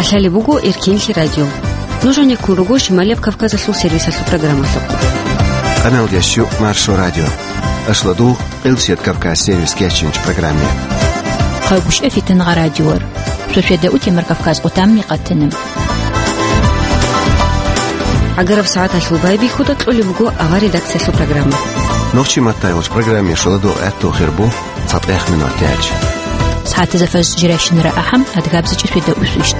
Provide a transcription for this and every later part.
Алали бугу Иркинли радио. Нужен куругу Шималев Кавказа сул сервиса су программа. Канал Ящу Маршо радио. Ашладу Элсет Кавказ сервис кечинч программе. Хабуш эфитен радиор. Шошеда утимер Кавказ утамни каттенем. Агаров саат ашлубай бихуда тлули бугу ава редакция су программа. Ночи матайлш программе шладу этто хербу цатех минутяч. ساعات زفاز جراشن رأحم أدقابز جسويدا أسوشت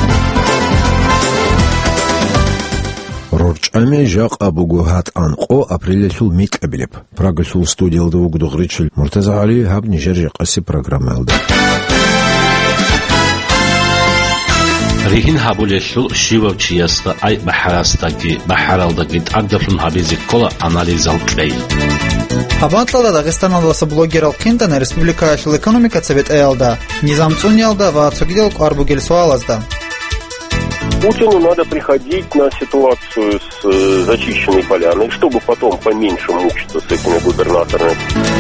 رورچامي جاق أبوغوهات أنقو أبريلسول ميت أبليب براغسول ستوديال دو غدغريتشل مرتزا علي هاب نيجر قسي برنامج ريهن هابولشلو شيوچياستا أي بحراستاكي بحرالداكي تقدفلن هابيزي كولا أناليزال كلي Абантлада Дагестаналдаса блогерал Кинтана Республика Ашыл экономика цвет элда. Низам цунялда ва цугидел арбугель суалазда. Путину надо приходить на ситуацию с зачищенной поляной, чтобы потом поменьше мучиться с этими губернаторами.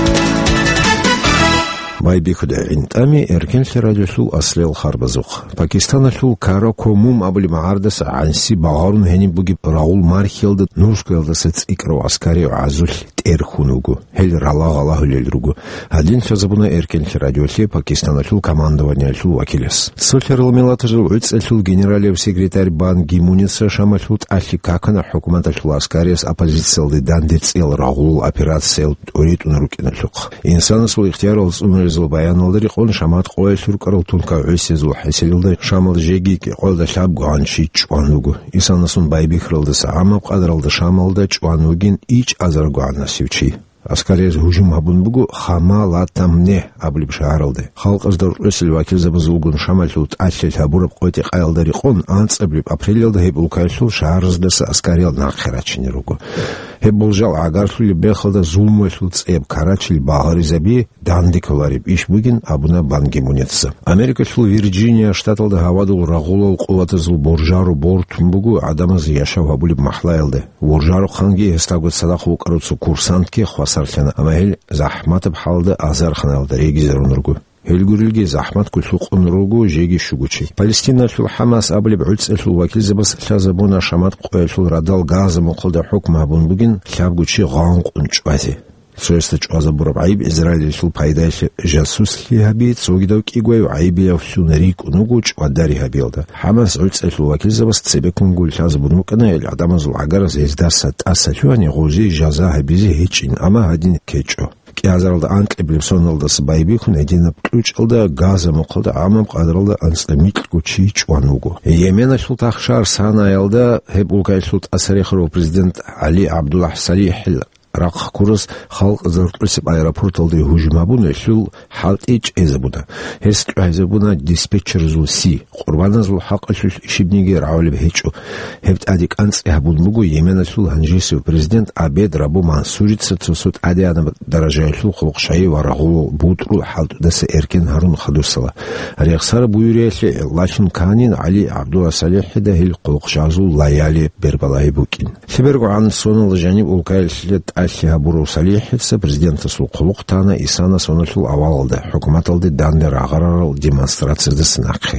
Байбихуда интами эркенси радиосул аслел харбазух. Пакистанашул каро комум абли маардас анси багарун хени буги Раул Мархилда нушкалда сец икро аскари азул терхунугу. Хел ралагала хулелругу. Один созабуна эркенси радиоси Пакистанашул командованиашул вакилес. Сольферл милатажул уцельшул генералев секретарь Бан Ги-муница шамашут ахи какана хукуматашул аскариас оппозициялды дандецел Раул операциял оритун рукинашук. Инсанасул ихтиярал Баянолдери хон шамат қой суркарал тунка өсезу хеселилди шамал жеги ки қолда шаб ганши чуанугу исанасун байбихрылды саамап қадралды шамалда чуанугин ич азаргуанна сивчи Аскарез хужум абун бугу хама латамне аблиб шааралды. Халк аздар өсел вакил забазулгун шамалут ачлет хабураб қойти қайлдари хон анцаблиб апрелилда хеб улкайсул шаарыздаса аскарел нақхерачини ругу. Хеб болжал агарсули бехалда зулмуэсул цеб карачил багари заби дандикалариб иш бугин абуна Бан Ги-мунеца. Америка шул Вирджиния штаталда хавадул рагулал қуватазул боржару бортун бугу адамаз яшав абулиб махлайлды. Боржару ханги хестагут садақу каруцу курсантки Сарсена амахил захмат бхалда азар ханалда регизерунургу. Хелгурилги захмат кулсуқунругу жеги шугучи. Палестина шул Хамас аблиб уцел шул вакил забас шазабуна шамат қой шул радал газы муқылда хукма бун бугин шабгучи ған қунчвази. Соестач азабураб айб Израиль шул пайдайши жасус ли хабит согидау кигвай айби явсу нарик унугуч вадари хабилда. Хамас уцел шул вакил забас цебекун гул шазабун мукана ил адамазул агараз ездасат асачуани гузи жаза хабизи хичин ама хадин кечо. Киазаралда анклиблим соналдас байбихун едина ключалда газа муқалда амам қадралда анстамитл гучи чуанугу. Йемена шул тахшар санаялда хеб улкай шул асарихру президент Али Абдуллах Салихил Рaq курс халq зартусиб аэропорталды хужумабуна шул халтич эзабуна. Хест эзабуна диспетчер зул си. Қурбана зул хақ шул шибниги раулиб хечу. Хебт адик анц эхбун бугу Йемена шул ханжису президент Абед Рабу Мансурица цусут адиана даражай шул құлқшайы варағул бутру халт дасы эркен харун хадусала. Ряқсара буюрияшли Лашин Канин Али Абдулла Салихида хил құлқшазул лаяли бербалай букин. Сибергу ан сонал жаниб улкайлшлет Ашиха Буру Салихица президента сул құлықтана Исана сонашул авалды. Хукуматалды дандер ағарарал демонстрацияды сынақы.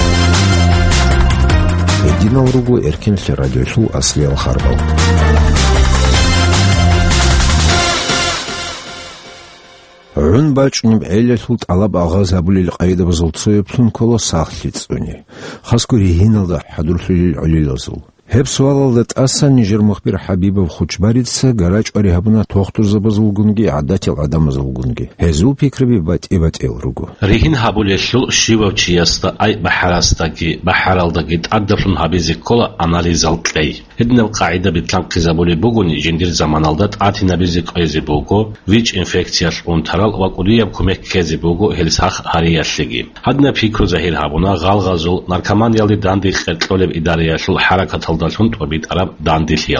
Единал ругу эркенші радиошул аслел харбал. Үн бачуниб элесулт алаб ағаз абулил қайда базылтсойып сун коло сақлиц үні. Хаску рехиналда хадурсулил улилазыл. Хеп суалалдат асан Нижер мухбир Хабибов хучбарица гарач орихабуна тохтур забазулгунги адатил адамазулгунги. Хезул пикриби бат эл ругу. Рихин хабулешул шивавчияста ай бахарастаки бахаралдаки тaqdaflun хабизи кола анализал клей. Хеднел қаида битланқи забули бугуни жиндир заманалдат атина бизи қойзи бугу вич инфекцияш унтарал вакулияб кумек кези бугу хелсах харияшлиги. Хадна пикру захир хабуна ғалғазул наркоман ялди данди қертлолеб идарияшул харакатал Dalton to bit Arab dandil yelda.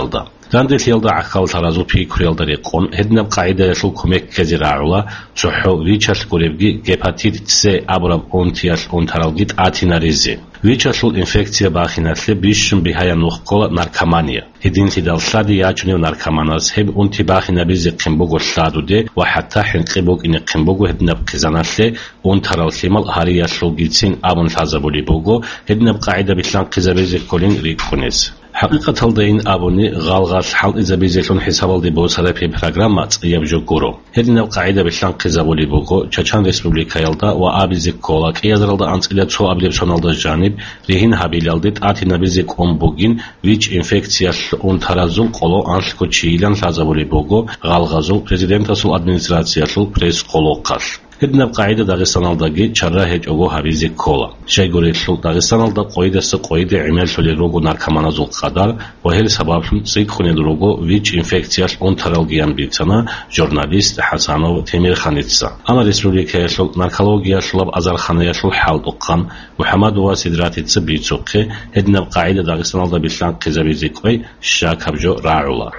Рандэлиалда ахалтаразу пикурелдари қон хеднаб қаидаяшул кумек кезираула чуху вичал гуревги гепатит С абраб онтиял онтаралгит атинаризи вичашул инфекция бахинасле бишшим бихая нухқола наркомания хедин сидал сади ячунев наркоманас хеб унти бахинабизи қимбугу садуде ва хатта хинқибуг ини қимбугу хеднаб қизанасле онтарал симал харияшул гитсин абун сазабули бугу хеднаб қаида бислан қизабизи колин рикхунес حقيقة الدين أبوني غالغاش حال إذا بيزيلون حساب الدبو سلفي برنامج يبجو كورو هذه القاعدة بشان قزابولي بوكو تشان ريسبوبليكا يلدا وأبيزيك كولا كيزرالدا أنت إلى شو أبليب شنالدا جانب رهين هابيلالديت آتينا بيزيك بوغين ويش إنفكسيا أون ترازول قولو أنشكو تشيلان لازابولي بوكو غالغازول بريزيدنتا سو أدمنستراتسيا سو بريس قولو قاش هدنا قاعدة داغستانالداغي چرا هج اوغو هابيزي كولا شيغوريشلو داغستانالدا قويدسي قويدي عمل شولي روغو نارкоманазул قادار وهل سبابشون سيكخونيد روغو ويچ инфекцияш он таралгиян бицана журналист Хасанов Темирханитса ама республикаяшл наркологияшлаб азарханаяшл халдуккан Мухаммадова Сидратитса бицукки هدنا قاعدة داغستانالда бишлан قизабизи кой шакабжо раула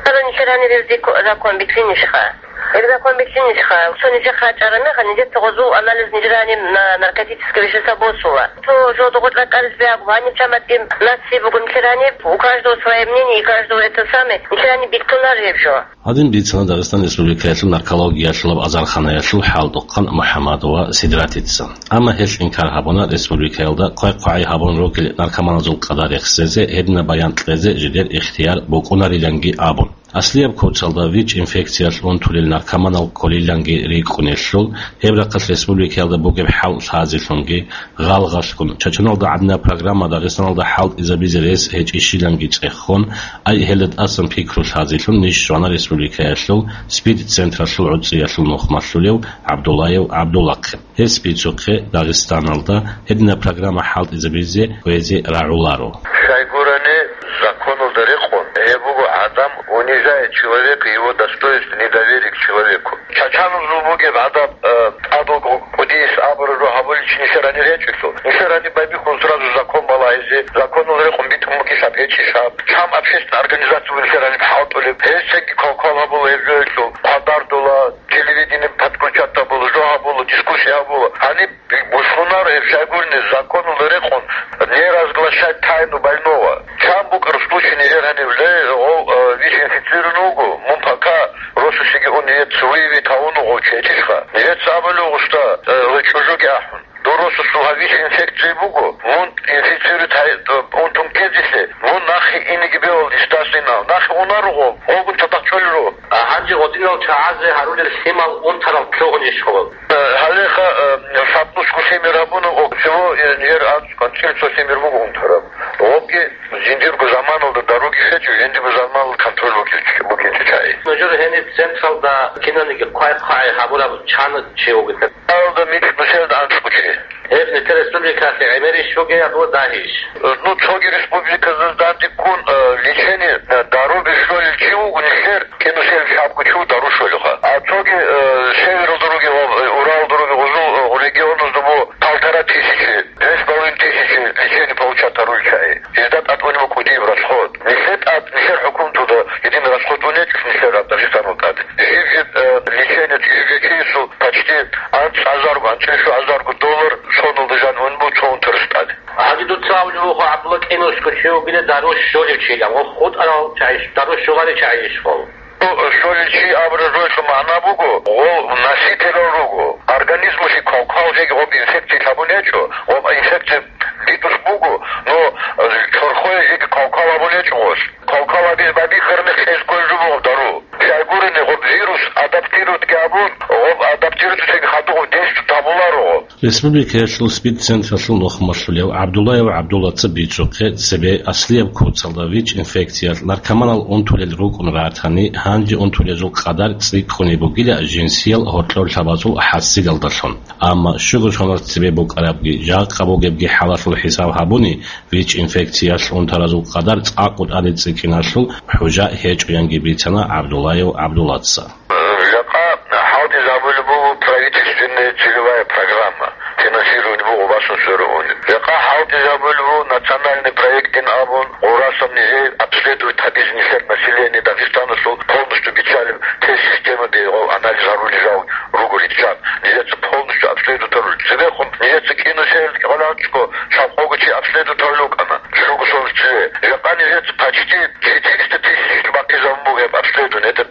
закон битвинишха закон битвинишха сонижа хачарами ханижа тогозу анализ нижрани на наркотическое вещество босула то жоду год лакаризбеак вани чаматим наси бугун нишрани у каждого свое мнение и каждого это самое нишрани биттунар ебжо Один бицана Дагестан Республикаяшыл наркологияшылаб азарханаяшыл халдуккан Мухаммадова Сидратитса ама хеш инкар хабона республикаялда қой хабон рокил наркоманазул қадар яхсезе хедна баянтлезе жидер ихтияр бокунариланги абон Аслияб коцалда вич инфекцияш он тулил наркоманал колиланги рикунешул Еврақас республикаялда бугеб хал сазилунги ғалғашкун чачуналда адна программа Дагестаналда хал изабизи рез хеч ишиланги чеххон ай хелед асан пикру сазилун ниш шуана республикаяшул спид центрашул уцияшул нухмашулев Абдуллаев Абдуллақхи хес спидсукхе Дагестаналда хедна программа хал изабизи вези раулару Шайгуране закону дарихун ебугу адам унижает человека, его достоинство, недоверие к человеку. Чачану зубуге адам адогу кудис абру хабулич нишарани речису. Нишарани бабихун сразу закон малайзи, закон дарихун битумуки сапечишап. Чам общественную организацию нишарани бхаутули. Хесеки колкола был евжуэльсу. Падардула, телевидение подключата был, жога был, дискуссия был. Они бушунар евшайгурни закону дарихун не разглашать тайну больного. Чам букар в случае невероятно ВИЧ-инфицированного мы пока росусиги он нет свои тауну учетишка. Нет самолю что чужугяхун. Доросу суга ВИЧ-инфекции бугу. Он инфицирует он там кезисе. Он нахи инигибел дистасина. Нахи унаруго. Огун татакчолру. Ханжи одинал чаазе харулер симал он тарал клогнишхол. Халеха шатнушку семирабуну окчего ер кончельцо семир бугу он тарам. Обги зиндиргу заманалда дороги хечу, зиндиргу заманал контроль бугинчи чай. Ножор хени централда кинониги кой хабураб чаны чеугит. Алда митик нусел аншкучи. Эвне республика Эмери шоге ядо дахиш. Ну чоги республика заздати кун лечение дороги шоли чеугу нишер кинусел шапку чу дару шолюха. А чоги север дороги Урал дороги узу региону зубу 1500, 2500 лечение получат дару чай. Издат от него куди в расход. Нишер хукум туда единый расход унетик нишер от Дагестану тады. Лечение чису почти $1000 сонул дежан он был чон тырстады. Аги дуцауни ухо Абдулла Киношко чеугиле дару шоли чилям. О ход арал чайш, дару шогали чайш хол. Шоличи образуется мана бугу, ол носитель ругу. Организму си колхозеги об инфекции табунечу, об инфекции битус бугу, но чорхой ик колхола бунечу ос. Колхола без баби хермех из кожубу дару. Шайгурыны об вирус адаптируют габун, об адаптируют sig хату действу табулару. Республика яшыл спид центрашыл нохмашулев Абдуллаев Абдулла цыбичуқе себе аслияб куцалда ВИЧ инфекция наркоманал он тулел рук он ратхани ханжи он тулезул қадар цик хуни бугиля жинсиел хотлол шабазул хасигал дашон. Амма шугур шонар себе бук арабги жақ қабугебги халашул хисаб хабуни ВИЧ инфекцияш он таразул қадар цақуд али цикинашул хужа хеч уянги бицана Абдуллаев Абдуллатса. Правительственная целевая программа. финансирование был у вас усырованный. Яка халки забыл национальный проект Абон, урасом нельзя обследовать бизнес населения Дагестана, полностью печален те системы, где анализ лежал ругуличан. Нельзя полностью обследовать руль. Сверху нельзя кинусел, голландско, шапогачи обследовать рулюкана. Шругу солнце. Яка нельзя почти 400 тысяч бакизамбуг обследованы. Это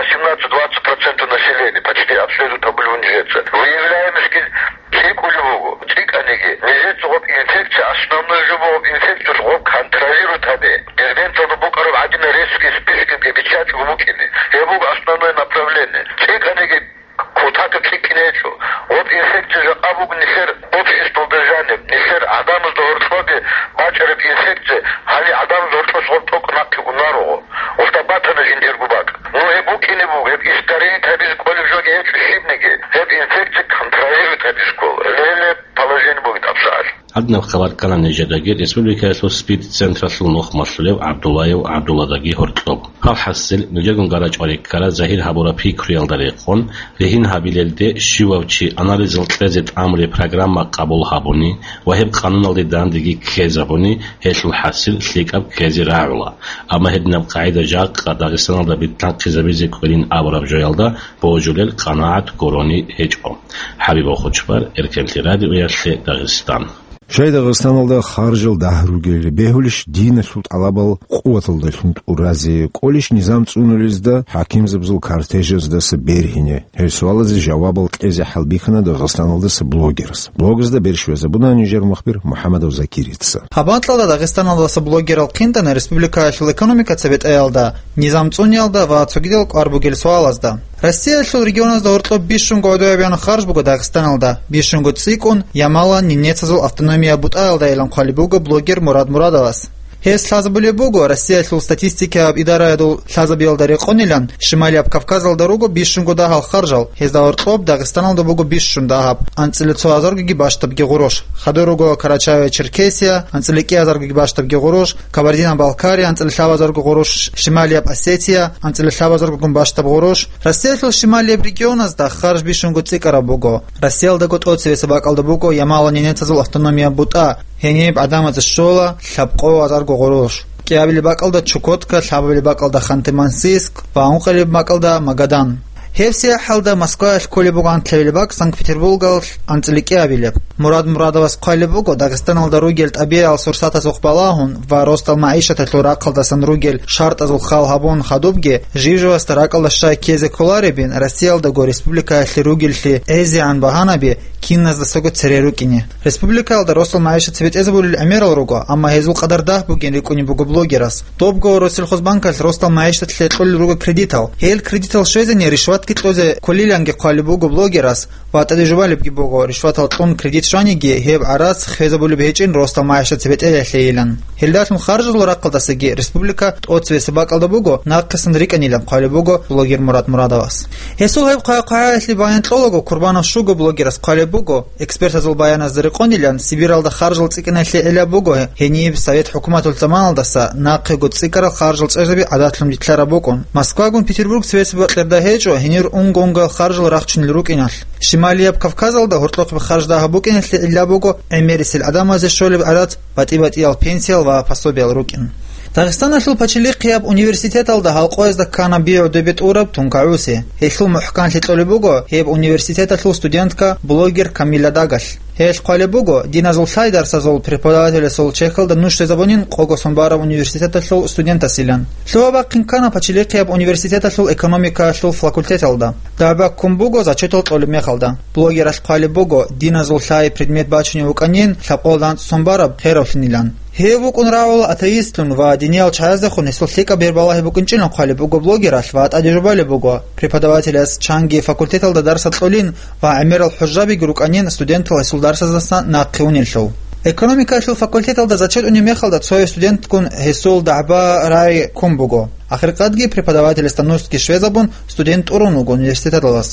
18-20% населения почти обследуют рублю нельзя. Выявляем Тикулюгу, Тиканеги, нельзя инфекция, основную живую инфекцию контролирует они. Президент Букаров один резкий список печать в Мукине. Это основное направление. Тиканеги, кутака кикинечу. Вот инфекция же абуг несер общество держания, несер адам с дорфоги, бачарев инфекция, али адам с дорфоги только наки унару. Устабата на жиндиргубак. Ну, Мукине буг, истории табиз колледжоги, шибники. Это инфекция контролирует табиз кол. Леле положение будет абсолютно. Одна хабаркана нежедаги республиканың спид центрасыл нох мас'улев Абдуллаев Абдулладаги хортоп. Хал хасил нежегун гараж ориккара Захир Хабура пикриалдарихон рехин хабилелде шивавчи анализл трезет амри программа қабул хабуни вахиб қануналди дандиги кезабуни хешул хасил сликаб кезираула. Ама хеднаб қаида жақ Дагестаналда биттан қизабизи кверин абраб жоялда боожулел қанаат корони хечо. Хабибо Хочбар Эркемти радио ясли Дагестан. Шай Дагестаналда харжил дахругели бехулиш дина султ алабал қуатылда султ урази колиш низам цунулизда хаким забзул картежезда с берхине. Херсуалази жавабал кези халбихана Дагестаналда с блогерс. Блогерсда бершвеза буда нижер махбир Мухаммадов Закирица. Хабантлада Дагестаналда с блогерал Кинтана Республика Ашил экономика цвет элда низам цунялда ва цугидел арбугел суалазда. Россия шул регионазда ортло бишшунго одоябян харж буга Дагестаналда бишшунго цикун ямала нинецазул автономия бутайлда элан қалибуга блогер Мурад Мурадовас. Хес лазабуле бугу Россия шул статистика идараядул лазабиалдари қонилан Шимали Кавказал дорогу бишшунго дахал харжал хес да ортло Дагестаналда бугу бишшун дахаб анцилицу азарги баштабги гурош хадоруго Карачаева Черкесия анцилики азарги баштабги гурош Кабардино-Балкария анцилишав азарги гурош Шимали Осетия анцилишав азарги баштаб гурош Россия шул Шимали регионазда харж бишшунго цикара бугу Россия да гот оцеве собакалда бугу ямала нинецазул автономия бута Хенеб Адама Зашола, Шапко Азарго Горош. Киабили Бакалда Чукотка, Шабили Бакалда Ханты-Мансийск, Ваунхали Бакалда Магадан. Хевсия халда Москва школебуган Тлевилбак, Санкт-Петербург, Анцеликиабилеп. Мурад Мурадова скалебуго Дагестаналда ругельт абиал сурсата зухбалагун, ва ростал маиша татлуракалда санругель шарта зухал хабон хадубге, живжева старакалда шай кезе коларебин, Россиялда го республика ашли ругельшли эзиан баганаби, кинназда сого церерукине. Республика алда ростал маиша цвет эзабулил амерал руго, амма хезул кадардах буген рикуни буго блогерас. Топго Россельхозбанкас ростал маиша тлетлоль руго кредитал. Хейл кредитал шойзане ришват китлозе колилянге қалибуго блогерас, ва тадежувалибги буго ришватал тон кредит шаниги хеб арас хезабулиб хечин ростал маиша цвет элейлан. Хелдатун харжул рақалдасыги республика отцве собакалда буго наққасын риканилам қалибуго блогер Мурад Мурадовас. Хесул хеб қая эсли баянтлолого Курбанов шуго блогерас қалибуго эксперт азул баяназ дырықонилян Сибиралда харжул цикан эсли эля буго хениб совет хукуматул заманалдаса наққигу цикара харжул церзаби адатлум дитлара букон. Москвагун Петербург цвеси батлерда хечо хенир унгонга харжул рақчун лирукинал. Шималияб Кавказалда хуртлоқи харждаға букин эсли эля буго эмерисил адама зешолиб арат бати ал пенсиал ва пособиал рукин. Дагестан ашыл пачили қияб университет алда халқоязда кана био дебет ураб тункауси. Хешлу мухкан литлолибуго хеб университет ашыл студентка блогер Камиля Дагаш. Хеш қалибуго диназул сайдар сазол преподавателя сол чехалда нуште забонин қого сонбарав университет ашыл студента силан. Шлуаба қинкана пачили қияб университет ашыл экономика ашыл факультет алда. Даба кумбуго зачетол толимех алда. Блогер аш қалибуго диназул сай предмет бачуни уканин шаполдан сонбарав херовнилан. Хевук унраул атеистун ва Диниал Чаязахун исулхика бербалахи букунчилан қалибуго блогераш ва атадежубали буго преподавателя с Чанги факультет алда дарсат олин ва Амирал Худжаби гуруканин студентал исул дарсазасан наққиунил шоу. Экономика ашыл факультет алда зачет унимехалда цой студент кун хисул даба рай кумбуго. Ахирқадги преподаватель станустки швезабун студент урунуго университет аласа.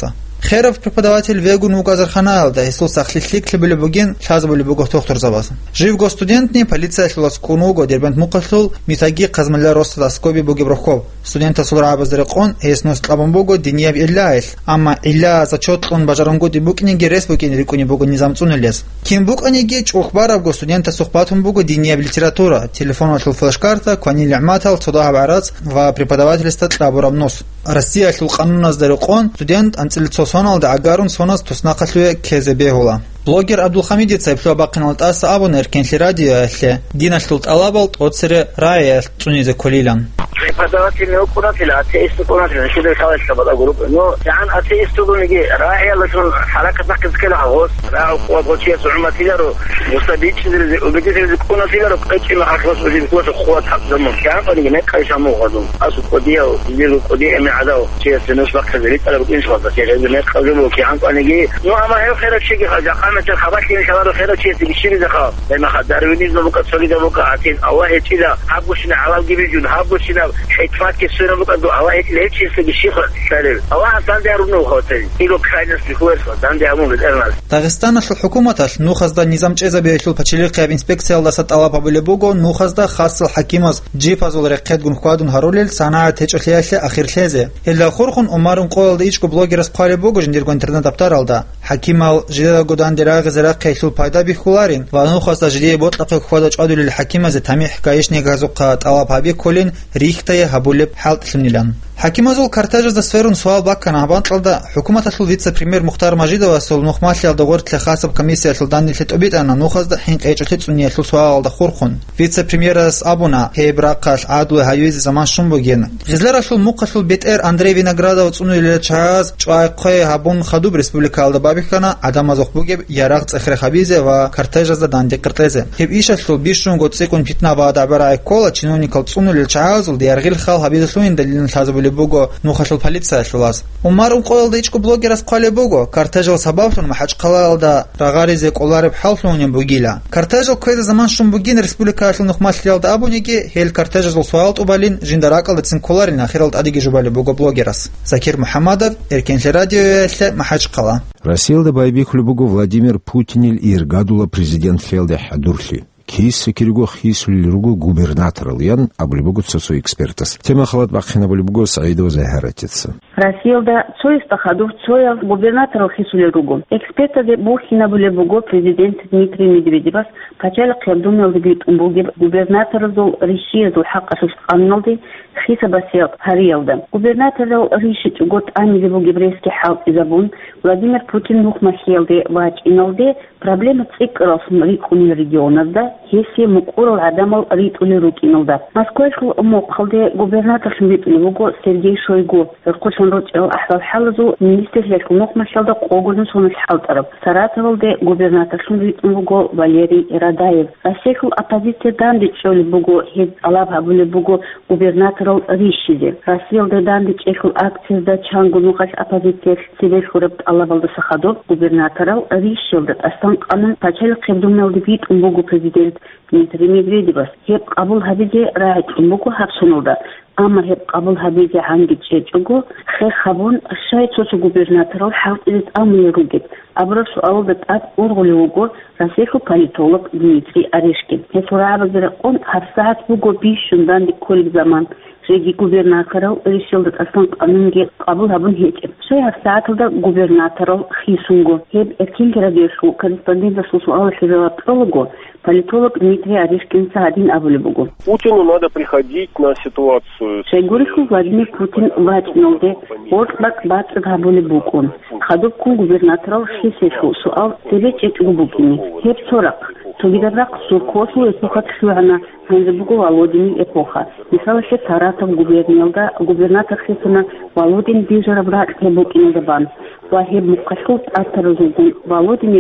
Херов преподаватель Вегун Указарханалда, Исул Сахлитлик Лебелебугин, Шазабулебугов Тохтурзаваз. Жив госстудентни, полиция Шуласкунуго, Дербент Мукаслул, Митаги Казмаля Роста Скоби Бугебрухов. Студента Сулрабазарекон, Эснус Тлабамбуго, Диньев Илляис. Амма Илля зачет он бажарангу дебукниги Республикин Рикуни Бугу Низамцунелес. Ким Бук Аниги, Чухбаров, госстудента Сухпатун Бугу, Диньев литература. Телефон вошел флеш-карта, Кванили Аматал, Цудах Барац, в преподавательство Тлабурамнос. Россия Шулкануна Зарекон, студент Анцельцосонал да Агарун Сонас Туснакаслуе Кезебегула. Блогер Абдулхамиди Цайплю Бакинал Таса Абу Неркенли радио Дина Шлут Алабалт Оцере Рая Цунизе Колилян. преподаватель укунателя, атеист укунателя, شده خالص شباب جروب إنه يعني атеист укунги راعي لشون حركة نقص كلا عوض راعي قوات شيء سعمتي لرو مستبيد شدري وبيجي укунатель لرو قيتش ما حركة وجدي قوات قوات حق زمان كان فني ما كايش عمو غادو أسو قديه ويجي قديه ما عداو شيء سنوش وقت زريت أنا بقول شو هذا شيء ما خذوا كيان فني نو أما هي خير شيء خارج قامة الخبر كي شباب خير شيء تبشير ذخا لما خدارويني زبوك تسولي زبوك عتين أوه كذا حبوشنا على جيبيجون حبوشنا حيتفات كسرنا بقدو أوه ليش يصير الشيخ سالم أوه عشان دارونو خاطر يلو كاينس بخويس عشان دارون بالإرناس داغستان الحكومة نوخزدا نظام جزا بيشل بچليق إنسبكسيا لسات ألا بابلبوغو نوخزدا خاص الحكيمز جيفازول رقيت جون خوادون هارولل صناعة تجلياش أخير خيزة إلا خورخون أمارن قول ديشكو بلوجرس قالبوغو جنديرغو إنترنت أبتار alda حكيمال جدا جودان دراغ زرا قيسل بايدا بخولارين ونوخزدا جدي بوطلق خوادو چادول الحكيمة زتامي حكايش نيغازوقا طلبابي كولين ريختاي هابولب حالت سنيلان حكيمازول كارتاج за сферун суал баккана абантлда حكومة вице-премьер Мухтар Мажидова сол нухмасли догорт лехасаб комиссия сулдан летобитана нухазда хин эйчотет суния суал да хурхун вице-премьерас абуна хейбракаш аду хаюз заман шумбоген гизлера шул мукасул бетер Андрей Виноградов цунуиле час чайқой хабун хадуб республика алда бабихана адамазох бугеб ярaq цехре хабизе ва картажа за данде картезе хеб иша шул бишун год секунд питна бада барай кола чиновникал цунуиле час ул диаргил хал хабизе суин далилин хазабуле بوغو نوخشل полиция شولاس عمر وقول ديچكو بلوجرس قال بوغو كارتاجل سبابتون محج قلالدا راغاريزي قولارب حالفلونين بوغيلا كارتاجل كويد زمان شون بوغين республика شل نخماشليالدا ابونيگي هيل كارتاجل سوالت وبالين جندراقل دتسن كولارين اخيرالد اديگي جوبالي بوغو بلوجرس زكير محمدов эркенли радио محج قلا Расилда байбик любугу Владимир Путинил иргадула президент Фелде Хадурли Кисы киргу хисули ругу губернатор Ильян облюбугу цесу экспертас. Тема халат бахина облюбугу Саидова Захаратица. Расилда цоиста хаду цоя губернатор хисули ругу. Эксперта де бухина облюбугу президент Дмитрий Медведев качал кабдумел дебит умбуги губернатор зул реши зул хакка шустқаннолди хиса басият хариялда. Губернатор зул решит год ани дебу гибрейский халк изабун Владимир Путин нухмахиялде вач иналде проблема цикрос рикуни регионазда если мукурал адамал ритули рукинулда. Москвашл мукхалде губернатор шмитулуго Сергей Шойгу кушан рочел ахвал халзу министр лешку мукмашалда когузун сонус халтараб. Саратовалде губернатор шмитулуго Валерий Радаев. Расекл оппозиция данди чоли буго хез алаб абуле буго губернаторал ришизе. Расилде данди чекл акцизда чангу нухаш оппозиция сидеш хураб алабалда сахадов губернаторал ришилдат астан qanun pachal qibdumnal dibit umbugu президент Дмитрий Медведев хеп qabul habije raat umbugu hapsunulda ama hep qabul habije hangi chechugу xe xabun shay chochu губернаторал халт изит амыругет абра суалда ат ургулугу расеху политолог Дмитрий Орешкин хесурабазера он хасаат бугу бишундан ди кол zaman Реги губернаторал решил дат астан qanunge qabul habun hechep shay hafsaatda губернаторал хисунгу хеп эркин радиошу корреспондент суал хирологу политолог Дмитрий Орешкин Саадин Абулебугу. Путину надо приходить на ситуацию. Шейгуриху Владимир Путин вачнолде Орсбак Бацк Абулебугу. Хадубку губернаторал Шисешу суал Теречек Губукини. Хеп Сорак. Тугидабрак Суркосу эпоха Тшуана Ханзебугу Володин эпоха. Мисалаше Саратов губернатор Хисана Володин Бижарабрак Хебукини Забан. Вахеб Мукашут Аттарузугун Володимир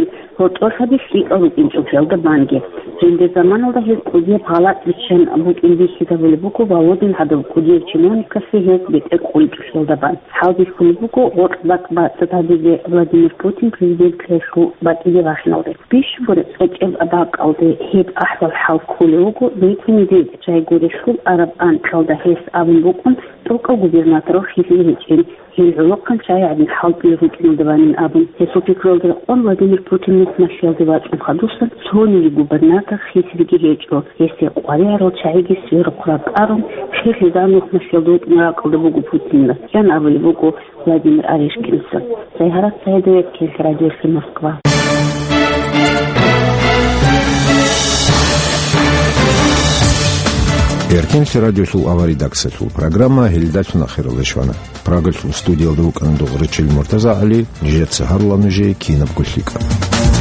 Фотошаби сликал инчуфелда банги. Жинде заманал да хез кудия палат вичен абук индисита волебуку Володин хадов кудия чиновника хез бит экуличуфелда бан. Халбис кулебуку от бак сатабизе Владимир Путин президент Клешу батиде вашналды. Пишбур сочев абак алды хеб ахвал хал кулебуку дейтвиниде чай гурешул араб ан калда хез абин букун только губернаторов хизиричен. Хилзолоккан чай абин хал пилевукину даванин абин. Хесупи кролда он Владимир Путин несмашел девач умхадусан сони губернатор хизириги хечо. Если уариарол чайги сверу куракарум хизиданух машелдует миракалда бугу Путина. Ян авли бугу Владимир Орешкинсон. Сайхарат Сайдуев, Радиоси Москва. Эркинси радиосул аваридаксатул программа Хильдатуна Хиралешвана. Прагальсул студиялда укандуг Ричель Муртаза Али, Жет Сахарланужи, Кинаб Гульфика.